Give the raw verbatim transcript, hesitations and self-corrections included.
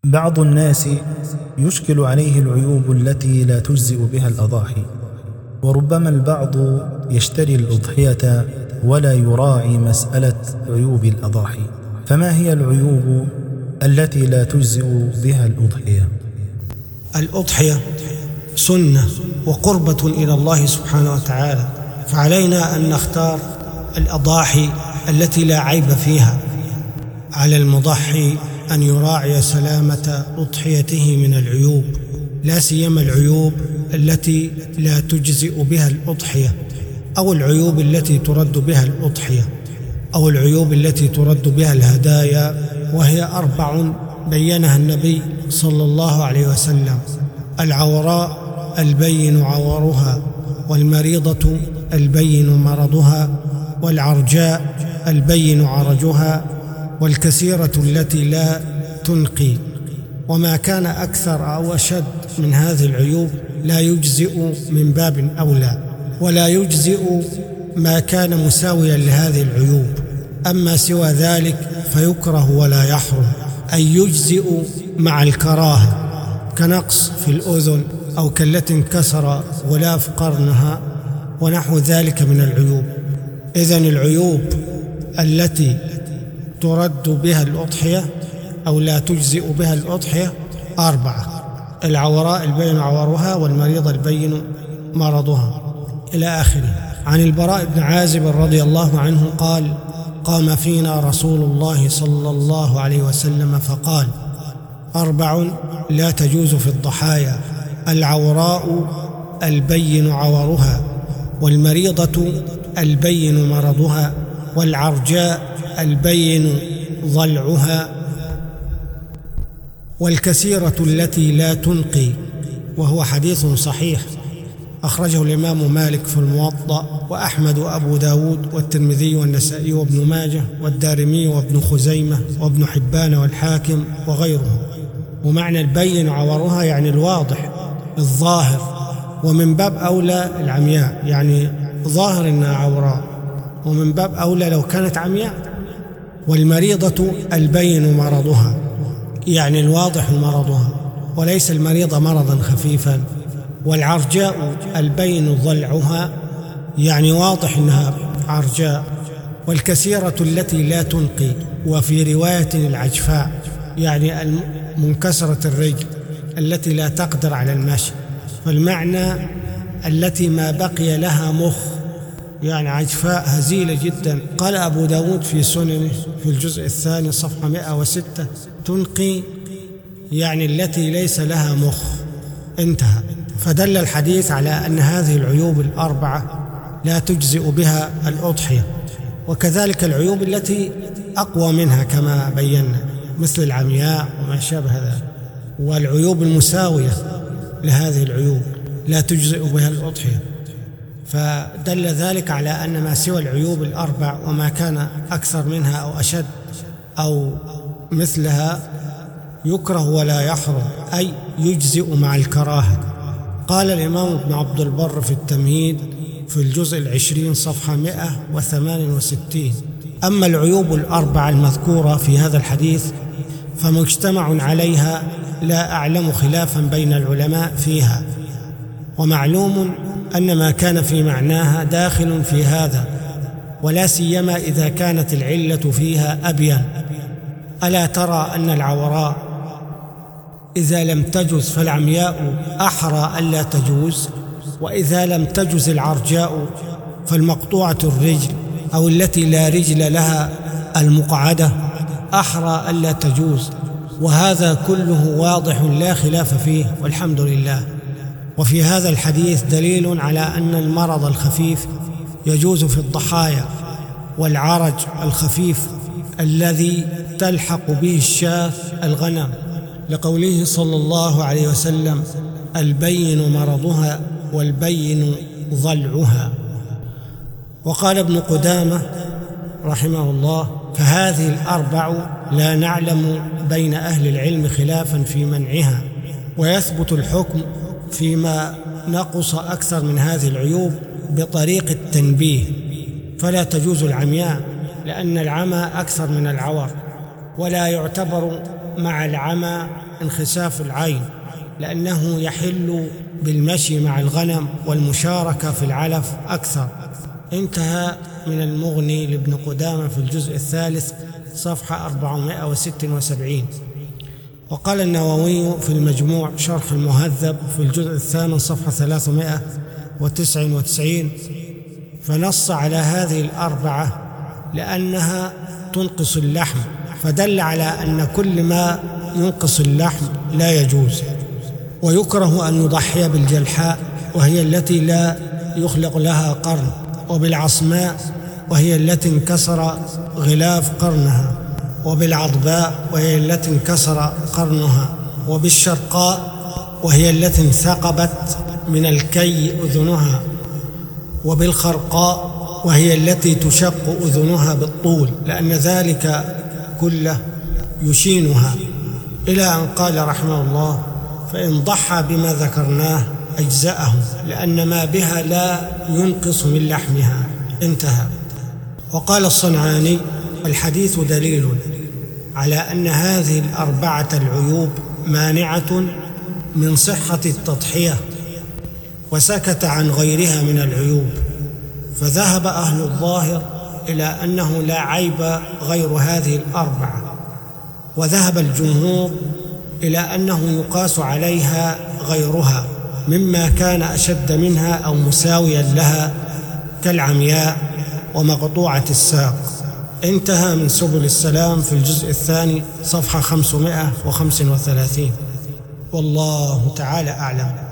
بعض الناس يشكل عليه العيوب التي لا تجزئ بها الأضاحي، وربما البعض يشتري الأضحية ولا يراعي مسألة عيوب الأضاحي. فما هي العيوب التي لا تجزئ بها الأضحية؟ الأضحية سنة وقربة إلى الله سبحانه وتعالى، فعلينا أن نختار الأضاحي التي لا عيب فيها. على المضحي أن يراعي سلامة أضحيته من العيوب، لا سيما العيوب التي لا تجزئ بها الأضحية، أو العيوب التي ترد بها الأضحية، أو العيوب التي ترد بها الهدايا، وهي أربع بينها النبي صلى الله عليه وسلم: العوراء البين عورها، والمريضة البين مرضها، والعرجاء البين عرجها، والكثيرة التي لا تنقي. وما كان أكثر أو أشد من هذه العيوب لا يجزئ من باب أولى، ولا يجزئ ما كان مساويا لهذه العيوب. أما سوى ذلك فيكره ولا يحرم، أي يجزئ مع الكراهة، كنقص في الأذن، أو كالتي انكسر غلاف قرنها ونحو ذلك من العيوب. إذن العيوب التي ترد بها الأضحية أو لا تجزئ بها الأضحية أربعة: العوراء البين عورها، والمريض البين مرضها، إلى آخره. عن البراء بن عازب رضي الله عنه قال: قام فينا رسول الله صلى الله عليه وسلم فقال: أربع لا تجوز في الضحايا: العوراء البين عورها، والمريضة البين مرضها، والعرجاء البين ضلعها، والكثيرة التي لا تنقي. وهو حديث صحيح أخرجه الإمام مالك في الموطأ، وأحمد وأبو داود والترمذي والنسائي وابن ماجه والدارمي وابن خزيمة وابن حبان والحاكم وغيرهم. ومعنى البين عورها يعني الواضح الظاهر، ومن باب أولى العمياء، يعني ظاهر إنها عوراء، ومن باب أولى لو كانت عمياء. والمريضة البين مرضها، يعني الواضح مرضها، وليس المريضة مرضا خفيفا. والعرجاء البين ضلعها، يعني واضح إنها عرجاء. والكثيرة التي لا تنقي، وفي رواية العجفاء، يعني منكسرة الرجل التي لا تقدر على المشي. فالمعنى التي ما بقي لها مخ، يعني عجفاء هزيلة جدا. قال أبو داود في سننه في الجزء الثاني صفحة مئة وستة: تنقي يعني التي ليس لها مخ. انتهى. فدل الحديث على أن هذه العيوب الأربعة لا تجزئ بها الأضحية، وكذلك العيوب التي أقوى منها كما بينا، مثل العمياء وما شابه ذلك. والعيوب المساوية لهذه العيوب لا تجزئ بها الأضحية. فدل ذلك على أن ما سوى العيوب الأربع وما كان أكثر منها أو أشد أو مثلها يكره ولا يحرم، أي يجزئ مع الكراهة. قال الإمام ابن عبد البر في التمهيد في الجزء العشرين صفحة مئة وثمان وستين: أما العيوب الأربع المذكورة في هذا الحديث فمجتمع عليها، لا أعلم خلافا بين العلماء فيها، ومعلوم أن ما كان في معناها داخل في هذا، ولا سيما إذا كانت العلة فيها أبين. ألا ترى أن العوراء إذا لم تجز فالعمياء أحرى ألا تجوز، وإذا لم تجز العرجاء فالمقطوعة الرجل أو التي لا رجل لها المقعدة أحرى ألا تجوز. وهذا كله واضح لا خلاف فيه، والحمد لله. وفي هذا الحديث دليل على أن المرض الخفيف يجوز في الضحايا، والعرج الخفيف الذي تلحق به الشاة الغنم، لقوله صلى الله عليه وسلم: البين مرضها، والبين ضلعها. وقال ابن قدامة رحمه الله: فهذه الأربع لا نعلم بين أهل العلم خلافا في منعها، ويثبت الحكم فيما نقص أكثر من هذه العيوب بطريق التنبيه. فلا تجوز العمياء، لأن العمى أكثر من العور، ولا يعتبر مع العمى انخساف العين، لأنه يحل بالمشي مع الغنم والمشاركة في العلف أكثر. انتهى من المغني لابن قدامة في الجزء الثالث صفحة أربعمائة وستة وسبعين. وقال النووي في المجموع شرح المهذب في الجزء الثامن صفحة ثلاثمائة وتسعة وتسعين، فنص على هذه الأربعة لأنها تنقص اللحم، فدل على أن كل ما ينقص اللحم لا يجوز. ويكره أن يضحي بالجلحاء وهي التي لا يخلق لها قرن، وبالعصماء وهي التي انكسر غلاف قرنها، وبالعضباء وهي التي انكسر قرنها، وبالشرقاء وهي التي انثقبت من الكي أذنها، وبالخرقاء وهي التي تشق أذنها بالطول، لأن ذلك كله يشينها، إلى أن قال رحمه الله: فإن ضحى بما ذكرناه أجزأه، لأن ما بها لا ينقص من لحمها. انتهى. وقال الصنعاني: الحديث دليل على أن هذه الأربعة العيوب مانعة من صحة التضحية، وسكت عن غيرها من العيوب، فذهب أهل الظاهر إلى أنه لا عيب غير هذه الأربعة، وذهب الجمهور إلى أنه يقاس عليها غيرها مما كان أشد منها أو مساويا لها، كالعمياء ومقطوعة الساق. انتهى من سبل السلام في الجزء الثاني صفحة خمسمائة وخمسة وثلاثين. والله تعالى أعلم.